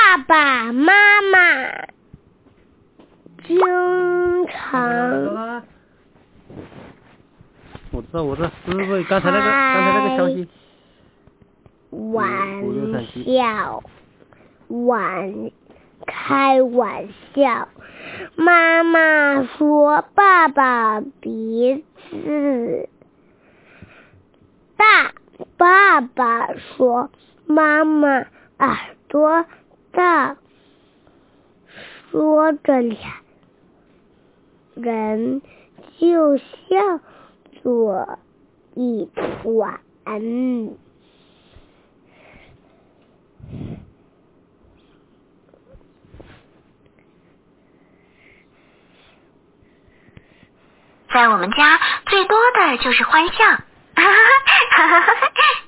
爸爸妈妈经常我知道，是不是刚才那个消息？ 开玩笑。妈妈说爸爸鼻子大，爸爸说妈妈耳朵大。说着俩人就笑作一团。 在我们家最多的就是欢笑。